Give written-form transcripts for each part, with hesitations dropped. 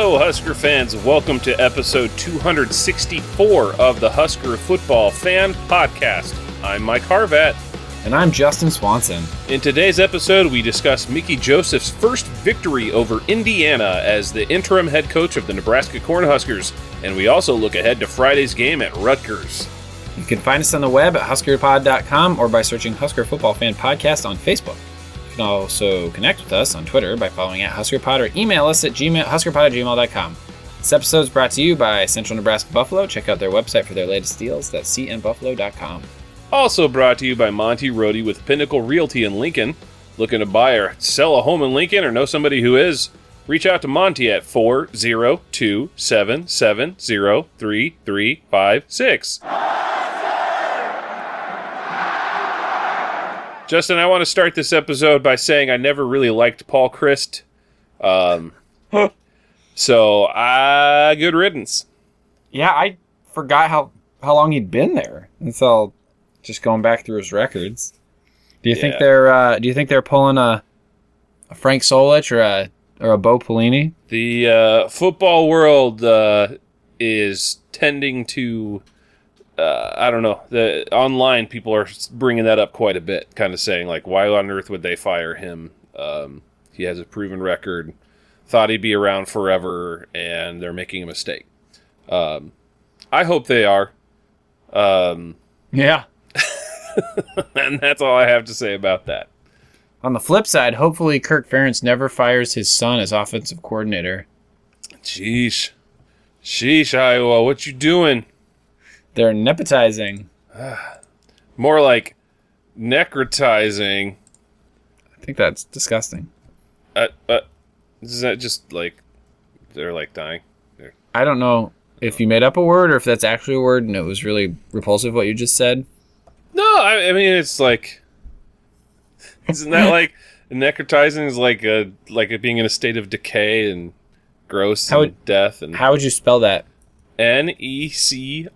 Hello, Husker fans. Welcome to episode 264 of the Husker Football Fan Podcast. I'm Mike Harvat. And I'm Justin Swanson. In today's episode, we discuss Mickey Joseph's first victory over Indiana as the interim head coach of the Nebraska Cornhuskers, and we also look ahead to Friday's game at Rutgers. You can find us on the web at huskerpod.com or by searching Husker Football Fan Podcast on Facebook. You can also connect with us on Twitter by following at HuskerPod or email us at huskerpod@gmail.com. This episode is brought to you by Central Nebraska Buffalo. Check out their website for their latest deals. That's cnbuffalo.com. Also brought to you by Monty Rohde with Pinnacle Realty in Lincoln. Looking to buy or sell a home in Lincoln or know somebody who is? Reach out to Monty at 402-770-3356. Justin, I want to start this episode by saying I never really liked Paul Chryst. So, good riddance. Yeah, I forgot how long he'd been there. It's all just going back through his records. Do you think they're pulling a Frank Solich or a Bo Pelini? The football world is tending to, I don't know. The online people are bringing that up quite a bit, kind of saying like, why on earth would they fire him? He has a proven record. Thought he'd be around forever, and they're making a mistake. I hope they are. Yeah. And that's all I have to say about that. On the flip side, hopefully Kirk Ferentz never fires his son as offensive coordinator. Sheesh, Iowa, what you doing? They're nepotizing. More like necrotizing. I think that's disgusting. Is that just like they're like dying? I don't know if you made up a word or if that's actually a word and it was really repulsive what you just said. No, I mean it's like, isn't that like necrotizing is like it being in a state of decay and gross and death? And how would you spell that? Necrotize.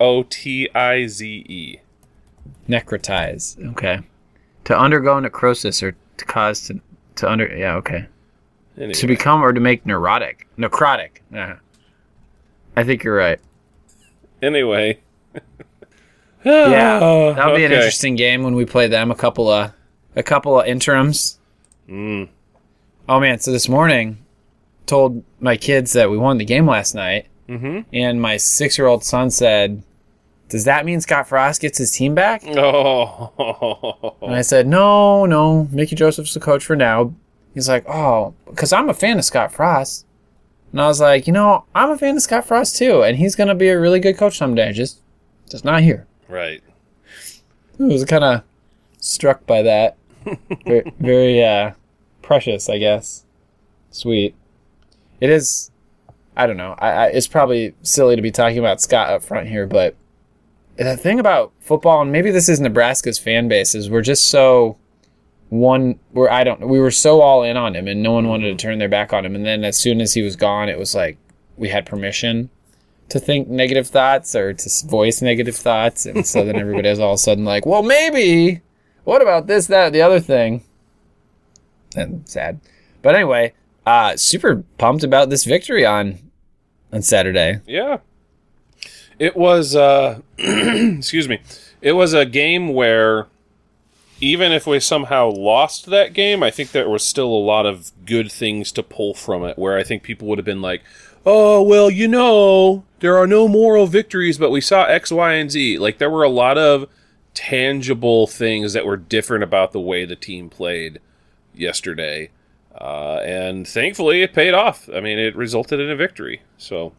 Necrotize. Okay. To undergo necrosis or to cause to under. Yeah. Okay. Anyway. To become or to make necrotic. Uh-huh. I think you're right. Anyway. Yeah, that'll be an interesting game when we play them. A couple of interims. Mm. Oh man! So this morning, told my kids that we won the game last night, and my 6-year-old son said, "Does that mean Scott Frost gets his team back?" Oh. And I said, "No, Mickey Joseph's the coach for now." He's like, "Oh, because I'm a fan of Scott Frost," and I was like, "I'm a fan of Scott Frost too, and he's gonna be a really good coach someday. Just not here." Right. I was kind of struck by that. Very, very precious, I guess. Sweet. It is. I don't know. It's probably silly to be talking about Scott up front here, but the thing about football, and maybe this is Nebraska's fan base, is we're just so we were so all in on him, and no one wanted to turn their back on him. And then as soon as he was gone, it was like we had permission to think negative thoughts or to voice negative thoughts. And so then everybody was all of a sudden like, well, maybe, what about this, that, the other thing? And sad. But anyway, super pumped about this victory on Saturday. Yeah. It was, excuse me. It was a game where even if we somehow lost that game, I think there was still a lot of good things to pull from it, where I think people would have been like, oh, well, there are no moral victories, but we saw X, Y, and Z. Like, there were a lot of tangible things that were different about the way the team played yesterday. And thankfully, it paid off. I mean, it resulted in a victory. So,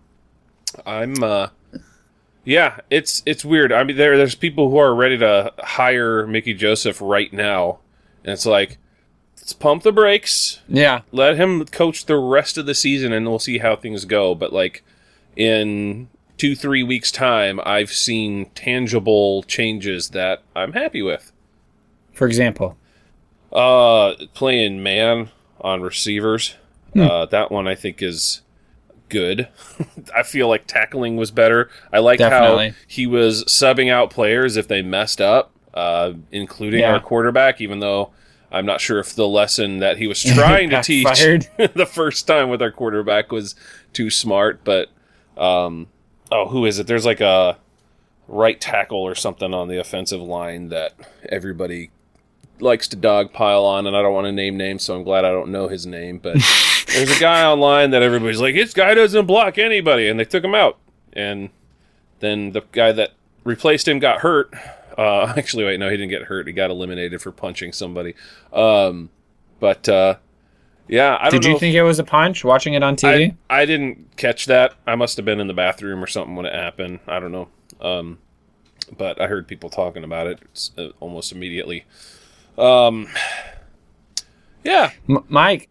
yeah, it's weird. I mean, there's people who are ready to hire Mickey Joseph right now. And it's like, let's pump the brakes. Yeah. Let him coach the rest of the season, and we'll see how things go. But, like, in 2-3 weeks' time, I've seen tangible changes that I'm happy with. For example? Playing man on receivers. That one I think is good. I feel like tackling was better. I like how he was subbing out players if they messed up, including our quarterback, even though I'm not sure if the lesson that he was trying to teach the first time with our quarterback was too smart, but who is it? There's like a right tackle or something on the offensive line that everybody likes to dogpile on, and I don't want to name names, so I'm glad I don't know his name, but there's a guy online that everybody's like, this guy doesn't block anybody, and they took him out. And then the guy that replaced him got hurt. Actually, wait, no, he didn't get hurt. He got eliminated for punching somebody. Yeah, I don't know. Did you think it was a punch watching it on TV? I didn't catch that. I must have been in the bathroom or something when it happened. I don't know. But I heard people talking about it almost immediately. Yeah. Mike,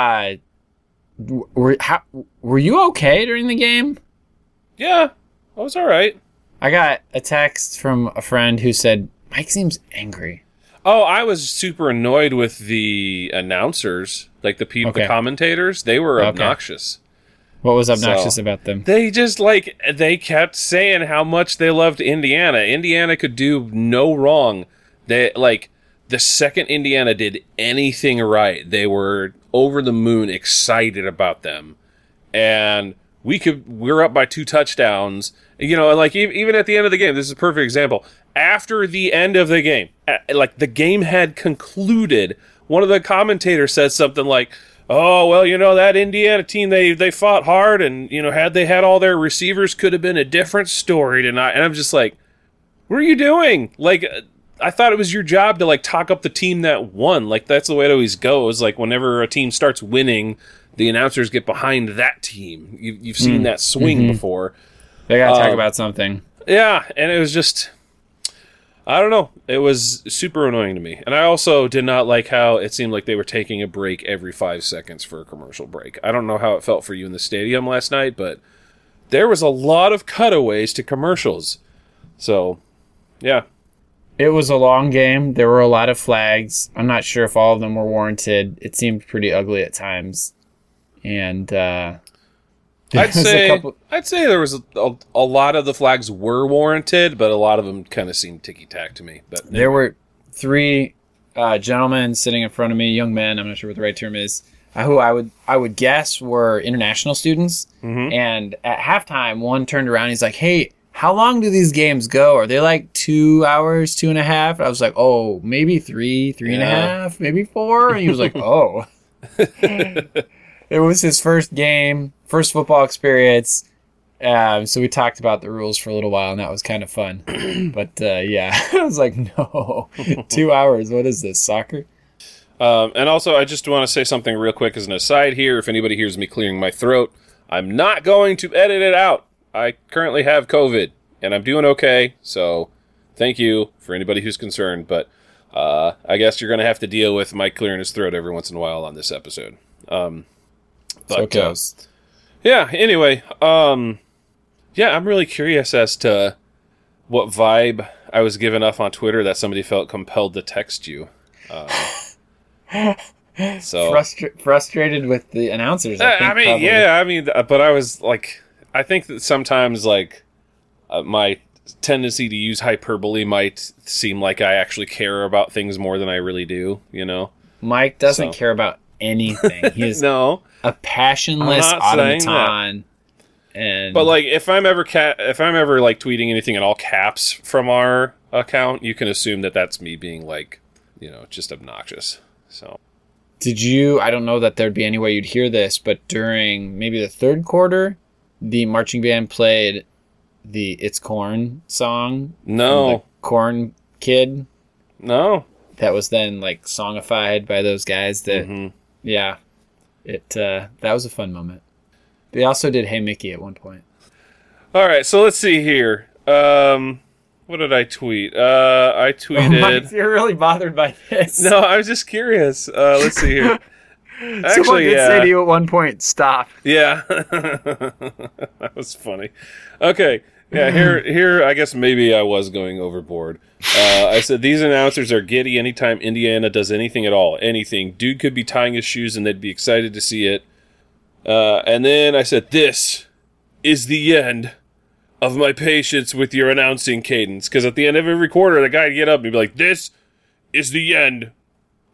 were you okay during the game? Yeah, I was all right. I got a text from a friend who said, Mike seems angry. Oh, I was super annoyed with the announcers, like the people, the commentators. They were obnoxious. What was obnoxious about them? They just, they kept saying how much they loved Indiana. Indiana could do no wrong. They, the second Indiana did anything right, they were over the moon excited about them. And we're up by 2 touchdowns. Even at the end of the game, this is a perfect example. After the end of the game, the game had concluded, one of the commentators said something like, oh, well, that Indiana team, they fought hard, and, had they had all their receivers, could have been a different story tonight. And I'm just like, what are you doing? I thought it was your job to, talk up the team that won. That's the way it always goes. Whenever a team starts winning, the announcers get behind that team. You've seen that swing before. They got to talk about something. Yeah, and it was just, I don't know. It was super annoying to me. And I also did not like how it seemed like they were taking a break every 5 seconds for a commercial break. I don't know how it felt for you in the stadium last night, but there was a lot of cutaways to commercials. So, yeah. It was a long game. There were a lot of flags. I'm not sure if all of them were warranted. It seemed pretty ugly at times. And I'd say there was a lot of the flags were warranted, but a lot of them kind of seemed ticky-tack to me. But there were 3 gentlemen sitting in front of me, young men, I'm not sure what the right term is, who I would guess were international students. Mm-hmm. And at halftime, one turned around and he's like, hey, how long do these games go? Are they 2 hours, 2.5? I was like, oh, maybe 3.5, maybe 4. And he was like, oh. It was his first game, first football experience. So we talked about the rules for a little while, and that was kind of fun. But yeah, I was like, no, 2 hours. What is this, soccer? And also, I just want to say something real quick as an aside here. If anybody hears me clearing my throat, I'm not going to edit it out. I currently have COVID, and I'm doing okay. So thank you for anybody who's concerned. But I guess you're going to have to deal with Mike clearing his throat every once in a while on this episode. Yeah, anyway, I'm really curious as to what vibe I was given off on Twitter that somebody felt compelled to text you. So frustrated with the announcers. But I was I think that sometimes my tendency to use hyperbole might seem like I actually care about things more than I really do, Mike doesn't care about anything. He is no. a passionless automaton. But if I'm ever tweeting anything in all caps from our account, you can assume that that's me being just obnoxious. So did you? I don't know that there'd be any way you'd hear this, but during maybe the third quarter, the marching band played the "It's Corn" song. No, Corn Kid. No, that was then songified by those guys. That yeah. That was a fun moment. They also did Hey Mickey at one point. All right, so let's see here. What did I tweet? I tweeted... Oh, Mike, you're really bothered by this. No, I was just curious. Let's see here. Someone did say to you at one point, stop. Yeah. That was funny. Okay. Yeah, here. I guess maybe I was going overboard. I said, these announcers are giddy anytime Indiana does anything at all. Anything. Dude could be tying his shoes and they'd be excited to see it. And then I said, this is the end of my patience with your announcing cadence. Because at the end of every quarter, the guy would get up and be like, this is the end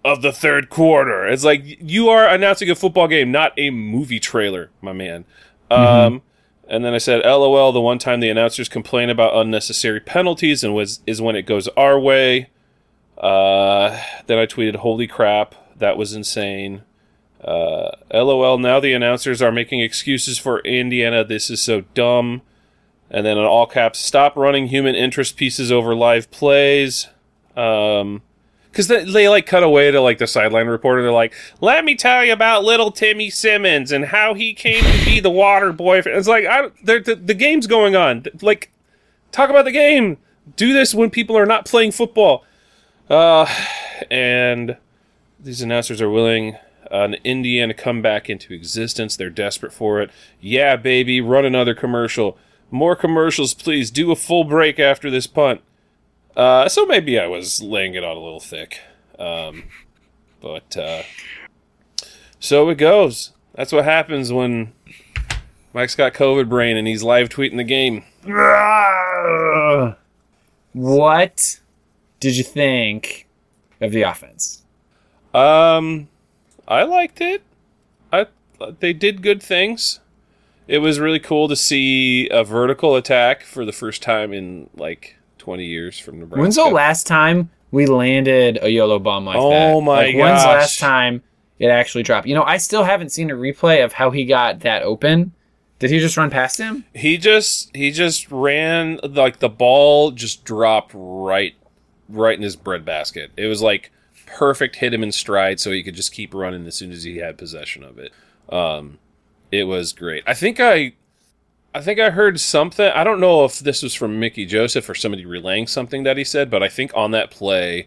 of the third quarter. It's like, you are announcing a football game, not a movie trailer, my man. And then I said, LOL, the one time the announcers complain about unnecessary penalties and is when it goes our way. Then I tweeted, holy crap, that was insane. LOL, now the announcers are making excuses for Indiana. This is so dumb. And then in all caps, stop running human interest pieces over live plays. Because they like cut away to like the sideline reporter. They're like, let me tell you about little Timmy Simmons and how he came to be the water boy. It's like, the game's going on. Like, talk about the game. Do this when people are not playing football. And these announcers are willing an Indiana come back into existence. They're desperate for it. Yeah, baby, run another commercial. More commercials, please. Do a full break after this punt. So maybe I was laying it on a little thick. But so it goes. That's what happens when Mike's got COVID brain and he's live tweeting the game. What did you think of the offense? I liked it. They did good things. It was really cool to see a vertical attack for the first time in like 20 years from Nebraska. When's the last time we landed a YOLO bomb like that? Oh my gosh. When's the last time it actually dropped? You know, I still haven't seen a replay of how he got that open. Did he just run past him? He just ran, like the ball just dropped right in his breadbasket. It was like perfect, hit him in stride so he could just keep running as soon as he had possession of it. It was great. I think I heard something. I don't know if this was from Mickey Joseph or somebody relaying something that he said, but I think on that play,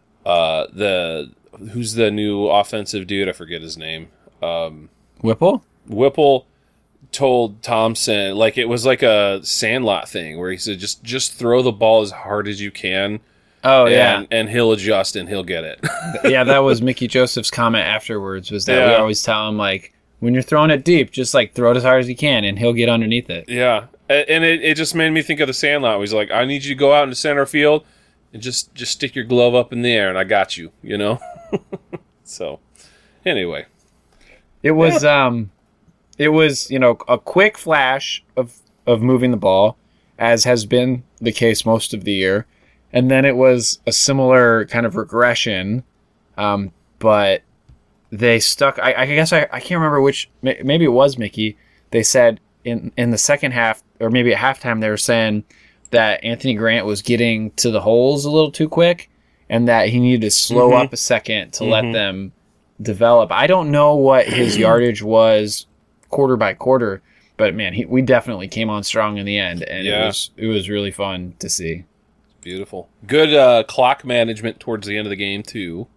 who's the new offensive dude? I forget his name. Whipple? Whipple told Thompson, like it was like a Sandlot thing where he said, just throw the ball as hard as you can. Oh, yeah. And he'll adjust and he'll get it. Yeah, that was Mickey Joseph's comment afterwards, was that we always tell him, like, when you're throwing it deep, just like throw it as hard as you can, and he'll get underneath it. Yeah, and it just made me think of the Sandlot. He's like, I need you to go out into center field and just stick your glove up in the air, and I got you. You know. So, anyway, it was a quick flash of moving the ball, as has been the case most of the year, and then it was a similar kind of regression, but. They stuck. I guess I can't remember which. Maybe it was Mickey. They said in the second half, or maybe at halftime, they were saying that Anthony Grant was getting to the holes a little too quick, and that he needed to slow up a second to let them develop. I don't know what his yardage was quarter by quarter, but man, we definitely came on strong in the end, and it was really fun to see. Beautiful, good clock management towards the end of the game too.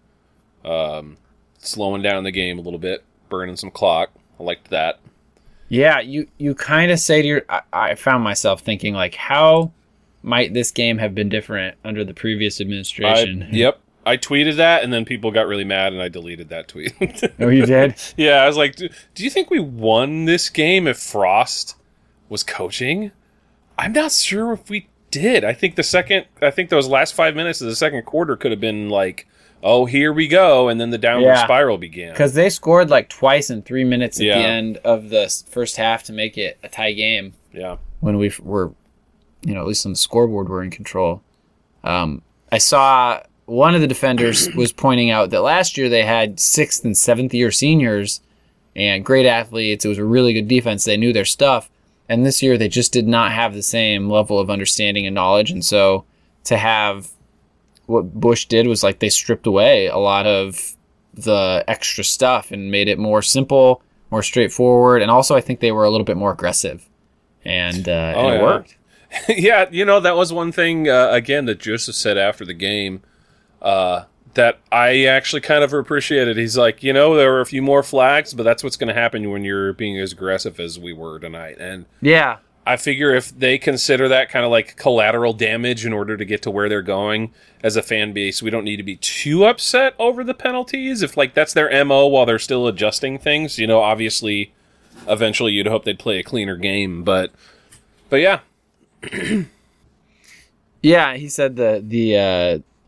Slowing down the game a little bit, burning some clock. I liked that. Yeah, you kind of say to I found myself thinking, like, how might this game have been different under the previous administration? Yep. I tweeted that, and then people got really mad, and I deleted that tweet. Oh, you did? Yeah, I was like, do you think we won this game if Frost was coaching? I'm not sure if we did. I think those last 5 minutes of the second quarter could have been like, oh, here we go, and then the downward spiral began. Because they scored like twice in 3 minutes at the end of the first half to make it a tie game. Yeah. When we were, at least on the scoreboard, we're in control. I saw one of the defenders was pointing out that last year they had 6th and 7th year seniors and great athletes. It was a really good defense. They knew their stuff. And this year they just did not have the same level of understanding and knowledge. And so to have... what Bush did was like they stripped away a lot of the extra stuff and made it more simple, more straightforward, and also I think they were a little bit more aggressive, and it worked. Yeah, that was one thing again that Joseph said after the game that I actually kind of appreciated. He's like, there were a few more flags, but that's what's going to happen when you're being as aggressive as we were tonight. And yeah. I figure if they consider that kind of like collateral damage in order to get to where they're going as a fan base, we don't need to be too upset over the penalties. If like that's their MO while they're still adjusting things, obviously eventually you'd hope they'd play a cleaner game, but yeah. Yeah, he said the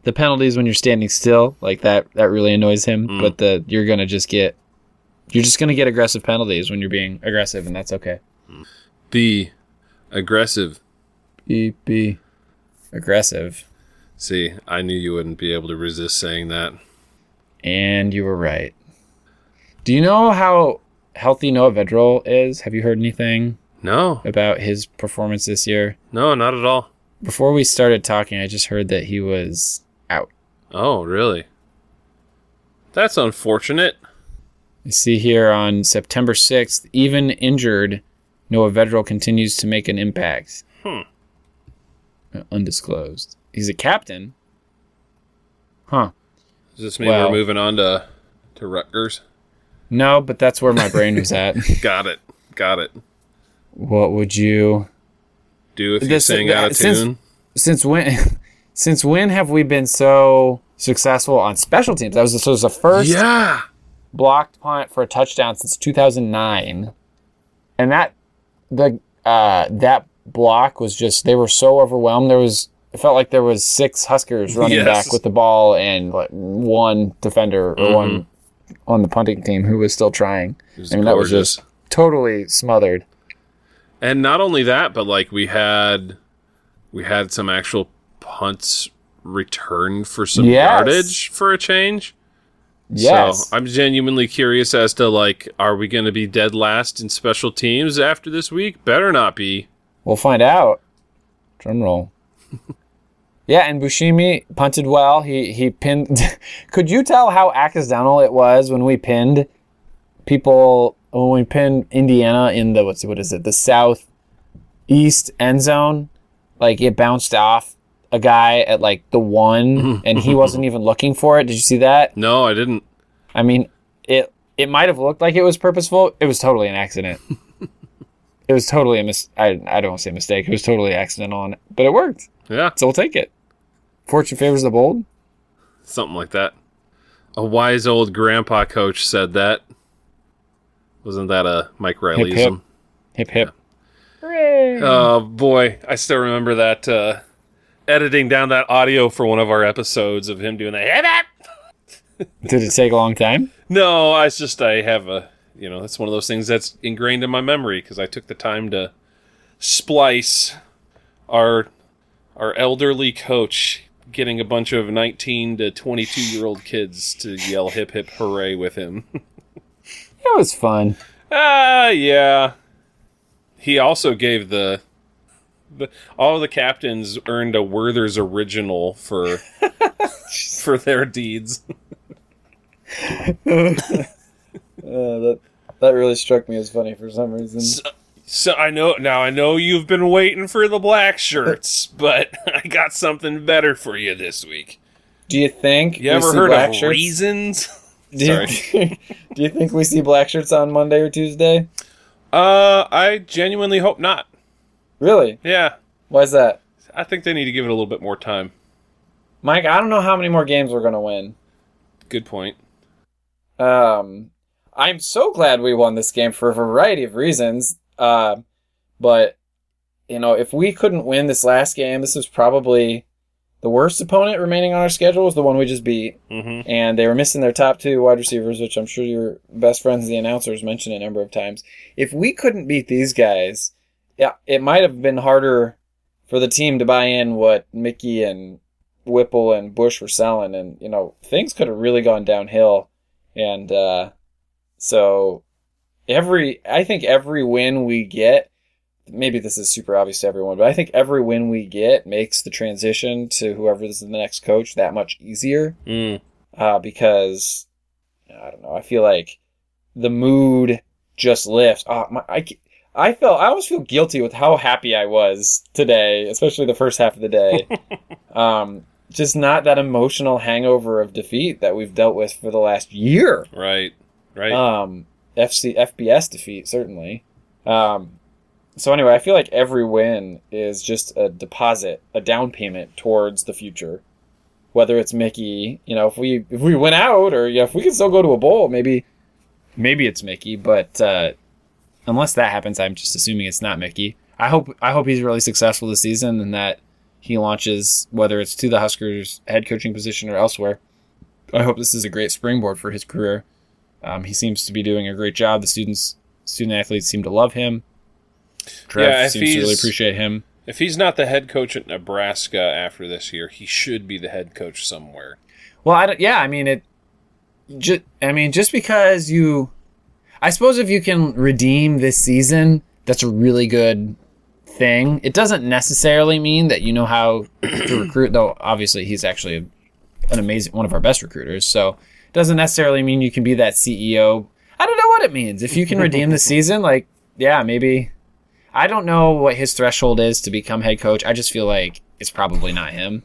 the penalties when you're standing still, like that really annoys him. But you're just gonna get aggressive penalties when you're being aggressive, and that's okay. Be aggressive. Be aggressive. See, I knew you wouldn't be able to resist saying that. And you were right. Do you know how healthy Noah Vedral is? Have you heard anything No. about his performance this year? No, not at all. Before we started talking, I just heard that he was out. Oh, really? That's unfortunate. You see here on September 6th, even injured, Noah Vedral continues to make an impact. Undisclosed. He's a captain. Huh. Does this mean we're moving on to Rutgers? No, but that's where my brain was at. Got it. What would you do if you sang out of tune? Since when have we been so successful on special teams? That was the first blocked punt for a touchdown since 2009, and that block was just, they were so overwhelmed. It felt like there was 6 Huskers running back with the ball and like one defender or one on the punting team who was still trying. That was just totally smothered. And not only that, but like we had some actual punts returned for some yardage for a change. Yes. So I'm genuinely curious as to, like, are we going to be dead last in special teams after this week? Better not be. We'll find out. Drum roll. Yeah, and Bushimi punted well. He pinned. Could you tell how accidental it was when we pinned people? When we pinned Indiana in the what is it? The southeast end zone. Like, it bounced off a guy at like the 1, and he wasn't even looking for it. Did you see that? No, I didn't. I mean, it might have looked like it was purposeful. It was totally an accident. It was totally I don't want to say mistake. It was totally accidental, but it worked. Yeah. So we'll take it. Fortune favors the bold. Something like that. A wise old grandpa coach said that. Wasn't that a Mike Rileyism? Hip, hip. Yeah. Hooray! Oh, boy. I still remember that, editing down that audio for one of our episodes of him doing that. Hip, hip! Did it take a long time? No, I have a, it's one of those things that's ingrained in my memory because I took the time to splice our elderly coach getting a bunch of 19 to 22-year-old kids to yell hip, hip, hooray with him. It was fun. Yeah. He also gave all the captains earned a Werther's original for their deeds. That really struck me as funny for some reason. So I know you've been waiting for the black shirts, but I got something better for you this week. Do you think you ever heard of Reasons? Do you think we see black shirts on Monday or Tuesday? I genuinely hope not. Really? Yeah. Why is that? I think they need to give it a little bit more time. Mike, I don't know how many more games we're going to win. Good point. I'm so glad we won this game for a variety of reasons. But, if we couldn't win this last game, this was probably the worst opponent remaining on our schedule was the one we just beat. Mm-hmm. And they were missing their top 2 wide receivers, which I'm sure your best friends, the announcers, mentioned a number of times. If we couldn't beat these guys, yeah, it might have been harder for the team to buy in what Mickey and Whipple and Bush were selling. And, things could have really gone downhill. And so I think every win we get, maybe this is super obvious to everyone, but I think every win we get makes the transition to whoever is the next coach that much easier. Because, I don't know, I feel like the mood just lifts. I always feel guilty with how happy I was today, especially the first half of the day. Just not that emotional hangover of defeat that we've dealt with for the last year. Right. FBS defeat, certainly. So anyway, I feel like every win is just a deposit, a down payment towards the future. Whether it's Mickey, if we win out, or if we can still go to a bowl, maybe it's Mickey. But unless that happens, I'm just assuming it's not Mickey. I hope he's really successful this season, and that he launches, whether it's to the Huskers head coaching position or elsewhere. I hope this is a great springboard for his career. He seems to be doing a great job. The student athletes seem to love him. Trev seems to really appreciate him. If he's not the head coach at Nebraska after this year, he should be the head coach somewhere. Well, just because I suppose if you can redeem this season, that's a really good thing. It doesn't necessarily mean that you know how to recruit, though obviously he's actually an amazing, one of our best recruiters. So it doesn't necessarily mean you can be that CEO. I don't know what it means. If you can redeem the season, like, yeah, maybe. I don't know what his threshold is to become head coach. I just feel like it's probably not him.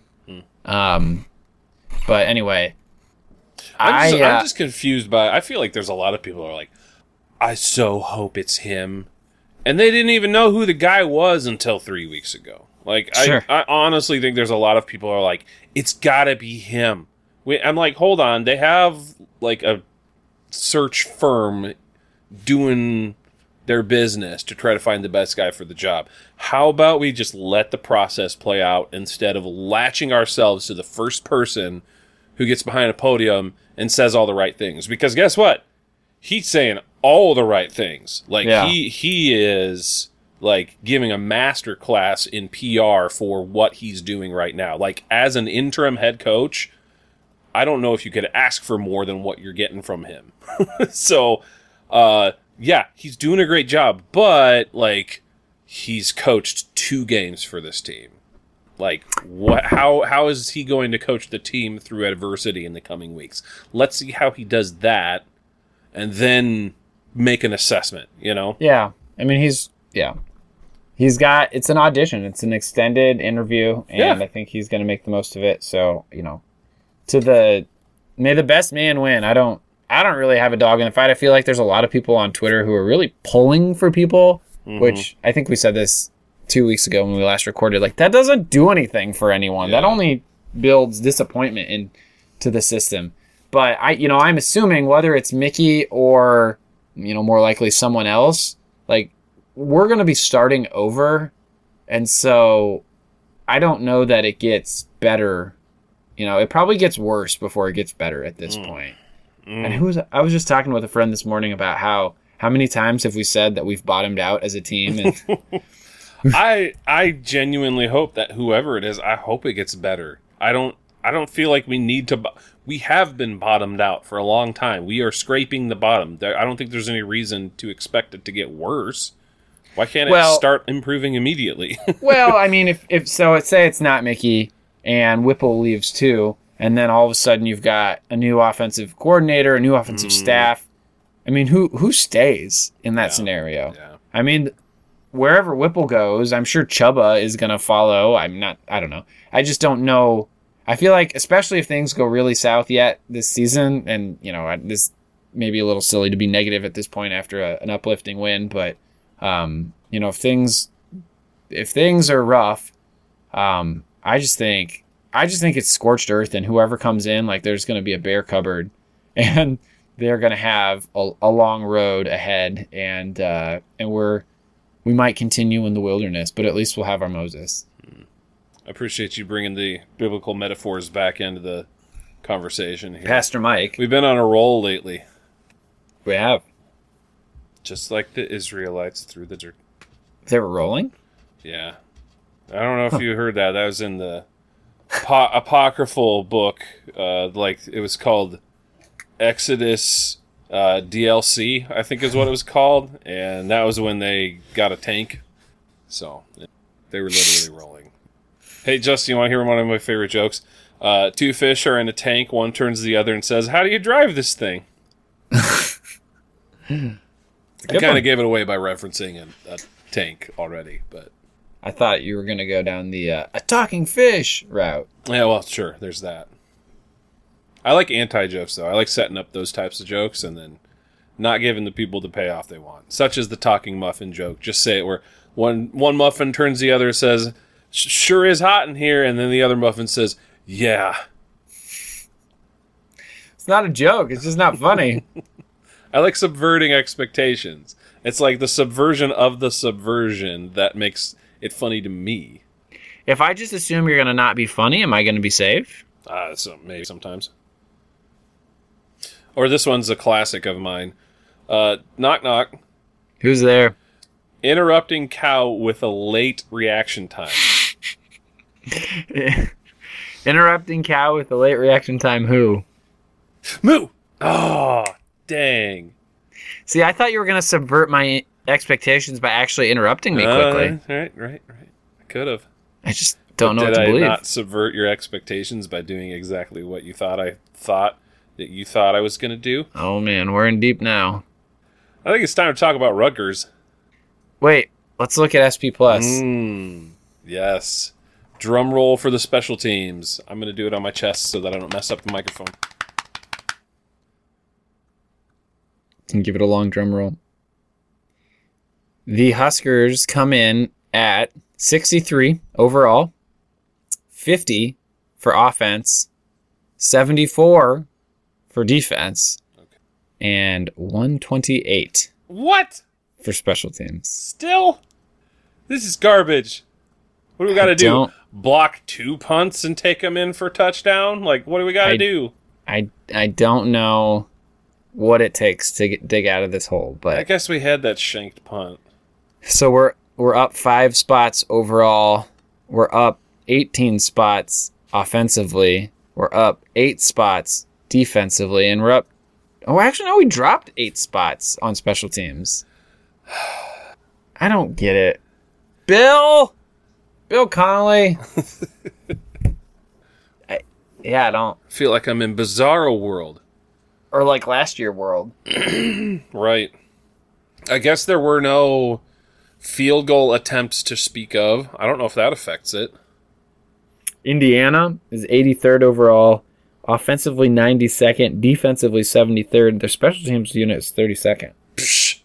But anyway, I'm just confused by. I feel like there's a lot of people who are like, I so hope it's him, and they didn't even know who the guy was until 3 weeks ago. Like, sure. I honestly think there's a lot of people who are like, it's gotta be him. I'm like, hold on, they have like a search firm doing their business to try to find the best guy for the job. How about we just let the process play out instead of latching ourselves to the first person who gets behind a podium and says all the right things? Because guess what? He's saying all the right things. Like, he is like giving a master class in PR for what he's doing right now. Like, as an interim head coach, I don't know if you could ask for more than what you're getting from him. So, yeah, he's doing a great job, but like, he's coached 2 games for this team. Like, what? How is he going to coach the team through adversity in the coming weeks? Let's see how he does that, and then make an assessment. You know? Yeah, I mean, he's got, it's an audition, it's an extended interview, and I think he's going to make the most of it. So, you know, may the best man win. I don't really have a dog in the fight. I feel like there's a lot of people on Twitter who are really pulling for people, which I think we said this 2 weeks ago when we last recorded. Like, that doesn't do anything for anyone. That only builds disappointment into the system. But I'm assuming whether it's Mickey or, more likely someone else, like, we're going to be starting over. And so I don't know that it gets better. It probably gets worse before it gets better at this point. And I was just talking with a friend this morning about how many times have we said that we've bottomed out as a team? And I genuinely hope that whoever it is, I hope it gets better. I don't feel like we need to. We have been bottomed out for a long time. We are scraping the bottom. I don't think there's any reason to expect it to get worse. Why can't it start improving immediately? Well, I mean, if so, say it's not Mickey and Whipple leaves too. And then all of a sudden you've got a new offensive coordinator, a new offensive staff. I mean, who stays in that scenario? Yeah. I mean, wherever Whipple goes, I'm sure Chubba is going to follow. I don't know. I just don't know. I feel like, especially if things go really south yet this season, and, this may be a little silly to be negative at this point after an uplifting win, but, if things are rough, I just think it's scorched earth, and whoever comes in, like, there's going to be a bare cupboard, and they're going to have a long road ahead, and we might continue in the wilderness, but at least we'll have our Moses. I appreciate you bringing the biblical metaphors back into the conversation here. Pastor Mike. We've been on a roll lately. We have. Just like the Israelites through the dirt. They were rolling? Yeah. I don't know if you heard that. That was in the apocryphal book. It was called Exodus DLC, I think is what it was called. And that was when they got a tank. So they were literally rolling. Hey, Justin, you want to hear one of my favorite jokes? 2 fish are in a tank. One turns to the other and says, "How do you drive this thing?" I kind of gave it away by referencing a tank already, but I thought you were going to go down the a talking fish route. Yeah, well, sure, there's that. I like anti-jokes, though. I like setting up those types of jokes and then not giving the people the payoff they want, such as the talking muffin joke. Just say it where one muffin turns to the other, says, "Sure is hot in here," and then the other muffin says, "Yeah." It's not a joke. It's just not funny. I like subverting expectations. It's like the subversion of the subversion that makes it funny to me. If I just assume you're going to not be funny, am I going to be safe? So maybe sometimes. Or this one's a classic of mine. Knock knock. Who's there? Interrupting cow with a late reaction time. Interrupting cow with a late reaction time. Who? Moo! Oh, dang. See, I thought you were going to subvert my expectations by actually interrupting me quickly. Right. I could have. I just don't know what Did to I believe. not subvert your expectations by doing exactly what you thought I was going to do? Oh, man, we're in deep now. I think it's time to talk about Rutgers. Wait, let's look at SP+. Yes. Drum roll for the special teams. I'm going to do it on my chest so that I don't mess up the microphone. Can give it a long drum roll. The Huskers come in at 63 overall, 50 for offense, 74 for defense, and 128 What? for special teams. Still? This is garbage. What do we got to do? Block 2 punts and take them in for touchdown? Like, what do we got to do? I don't know what it takes to dig out of this hole, but I guess we had that shanked punt. so we're up 5 spots overall. We're up 18 spots offensively. We're up 8 spots defensively, and we're up. Oh, actually, no, we dropped 8 spots on special teams. I don't get it. Bill Connolly. I don't. I feel like I'm in Bizarro World. Or like last year world. Right. I guess there were no field goal attempts to speak of. I don't know if that affects it. Indiana is 83rd overall, offensively 92nd, defensively 73rd. Their special teams unit is 32nd. Psh.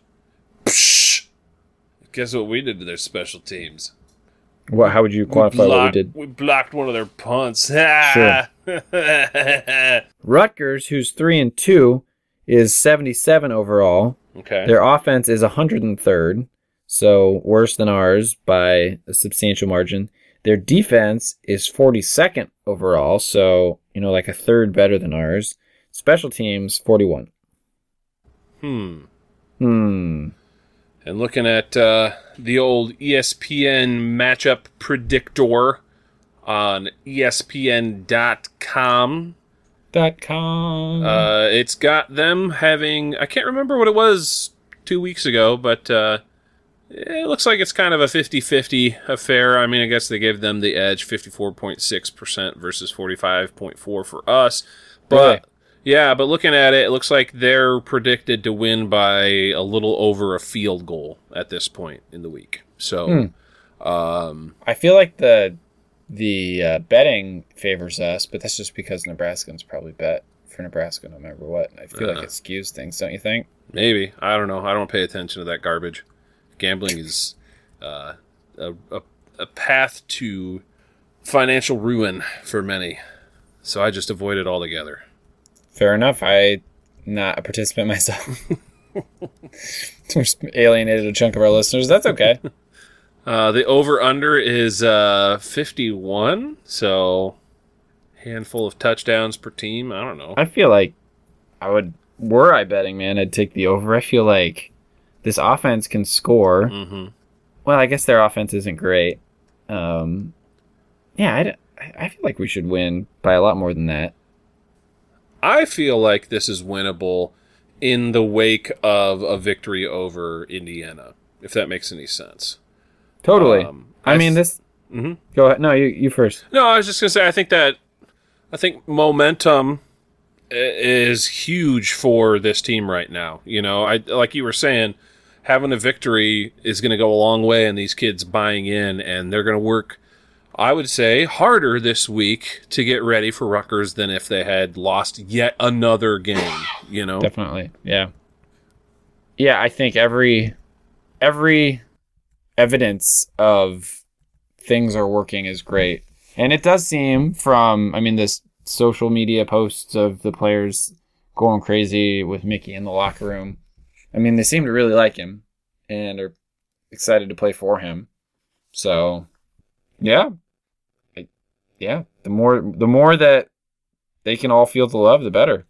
Guess what we did to their special teams? What? How would you quantify what we did? We blocked one of their punts. Sure. Rutgers, who's 3-2, is 77 overall. Okay. Their offense is 103rd, so worse than ours by a substantial margin. Their defense is 42nd overall, so, like a third better than ours. Special teams, 41. And looking at the old ESPN matchup predictor on ESPN.com. It's got them having, I can't remember what it was 2 weeks ago, but it looks like it's kind of a 50-50 affair. I mean, I guess they gave them the edge, 54.6% versus 45.4% for us. But really? Yeah, but looking at it, it looks like they're predicted to win by a little over a field goal at this point in the week. So, I feel like the betting favors us, but that's just because Nebraskans probably bet for Nebraska no matter what. I feel like it skews things, don't you think? Maybe. I don't know. I don't pay attention to that garbage. Gambling is a path to financial ruin for many. So I just avoid it altogether. Fair enough. I'm not a participant myself. We're alienated a chunk of our listeners. That's okay. The over-under is 51, so handful of touchdowns per team. I don't know. I feel like were I betting, man, I'd take the over. I feel like this offense can score. Mm-hmm. Well, I guess their offense isn't great. I feel like we should win by a lot more than that. I feel like this is winnable in the wake of a victory over Indiana, if that makes any sense. Totally. Mm-hmm. Go ahead. No, you first. No, I was just going to say, I think momentum is huge for this team right now. Like you were saying, having a victory is going to go a long way in these kids buying in, and they're going to work, I would say, harder this week to get ready for Rutgers than if they had lost yet another game, Definitely, yeah. Yeah, I think every evidence of things are working is great. And it does seem from, this social media posts of the players going crazy with Mickey in the locker room. They seem to really like him and are excited to play for him. So, yeah. yeah, the more that they can all feel the love, the better.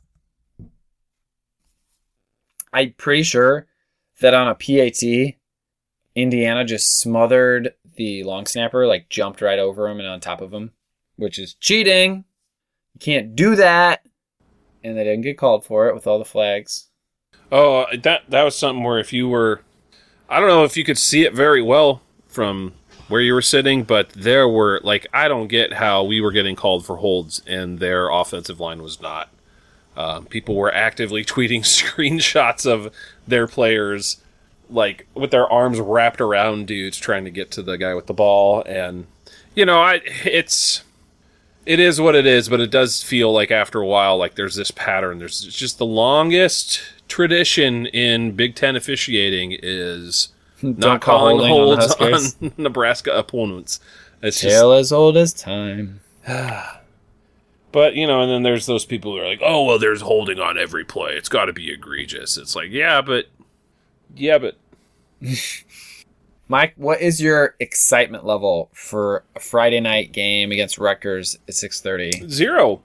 I'm pretty sure that on a PAT, Indiana just smothered the long snapper, like jumped right over him and on top of him, which is cheating. You can't do that. And they didn't get called for it with all the flags. Oh, that was something where if you were, I don't know if you could see it very well from where you were sitting, but there were, like, I don't get how we were getting called for holds and their offensive line was not. People were actively tweeting screenshots of their players, like, with their arms wrapped around dudes trying to get to the guy with the ball. And, you know, it is what it is, but it does feel like after a while, like there's this pattern. There's just the longest tradition in Big Ten officiating is not calling holds on Nebraska opponents. It's tale as old as time. But, you know, and then there's those people who are like, oh, well, there's holding on every play. It's got to be egregious. It's like, yeah, but. Mike, what is your excitement level for a Friday night game against Rutgers at 6:30? 0.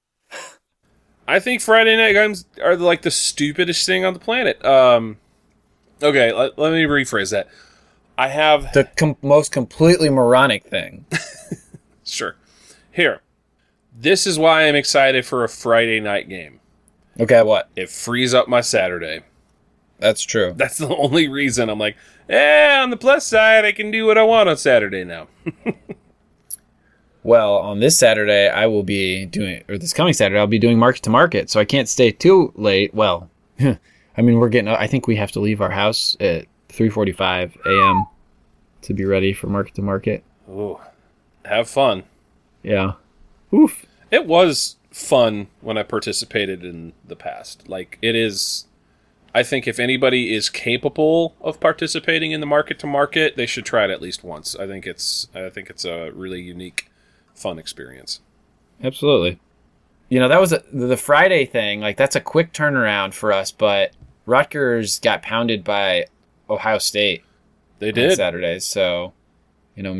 I think Friday night games are like the stupidest thing on the planet. Okay, let me rephrase that. I have the most completely moronic thing. Sure. Here. This is why I'm excited for a Friday night game. Okay, what? It frees up my Saturday. That's true. That's the only reason I'm like, on the plus side, I can do what I want on Saturday now. Well, on this Saturday, I will be doing, or this coming Saturday, I'll be doing market to market, so I can't stay too late. Well, I mean, I think we have to leave our house at 3:45 a.m. to be ready for market to market. Ooh, have fun. Yeah. Oof. It was fun when I participated in the past. Like, it is, I think if anybody is capable of participating in the market to market, they should try it at least once. I think it's a really unique, fun experience. Absolutely. You know, that was the Friday thing. Like, that's a quick turnaround for us, but Rutgers got pounded by Ohio State. They did. On Saturdays, so, you know,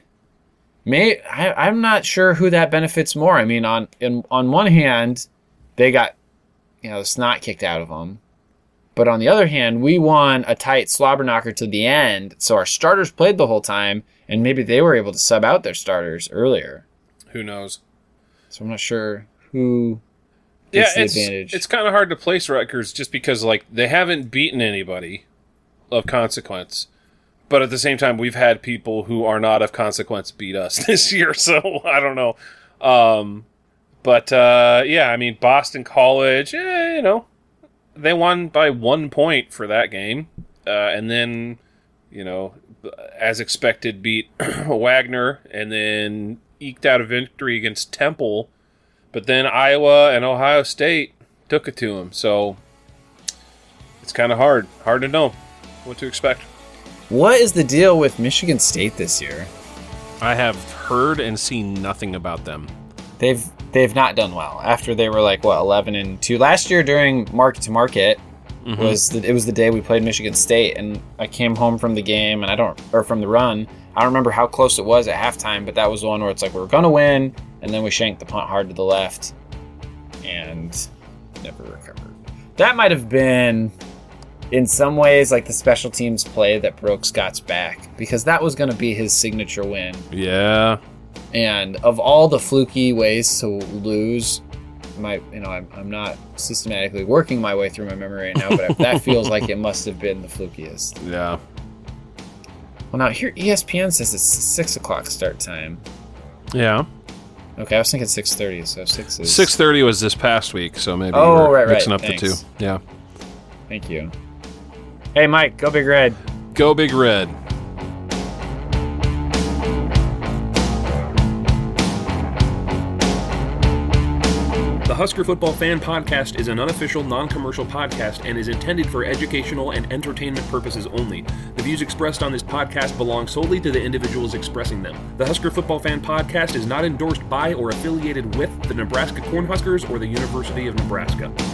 I'm not sure who that benefits more. I mean, on one hand, they got, you know, the snot kicked out of them. But on the other hand, we won a tight slobber knocker to the end, so our starters played the whole time, and maybe they were able to sub out their starters earlier. Who knows? So I'm not sure who gets the advantage. It's kind of hard to place Rutgers just because, like, they haven't beaten anybody of consequence. But at the same time, we've had people who are not of consequence beat us this year, so I don't know. Yeah, I mean, Boston College, you know, they won by 1 point for that game. And then, you know, as expected, beat Wagner and then eked out a victory against Temple. But then Iowa and Ohio State took it to them. So it's kind of hard to know what to expect. What is the deal with Michigan State this year? I have heard and seen nothing about them. They've not done well. After they were like 11-2 last year during market to market, it was the day we played Michigan State, and I came home from the game from the run. I don't remember how close it was at halftime, but that was the one where it's like we were gonna win, and then we shanked the punt hard to the left, and never recovered. That might have been, in some ways, like the special teams play that broke Scott's back, because that was going to be his signature win. Yeah. And of all the fluky ways to lose, I'm not systematically working my way through my memory right now, but that feels like it must have been the flukiest. Yeah. Well, now here ESPN says it's 6 o'clock start time. Yeah. Okay, I was thinking 6:30, so 6 is... 6:30 was this past week, so maybe we're mixing up Thanks. the two. Yeah. Thank you. Hey, Mike, go Big Red. Go Big Red. The Husker Football Fan Podcast is an unofficial, non-commercial podcast and is intended for educational and entertainment purposes only. The views expressed on this podcast belong solely to the individuals expressing them. The Husker Football Fan Podcast is not endorsed by or affiliated with the Nebraska Cornhuskers or the University of Nebraska.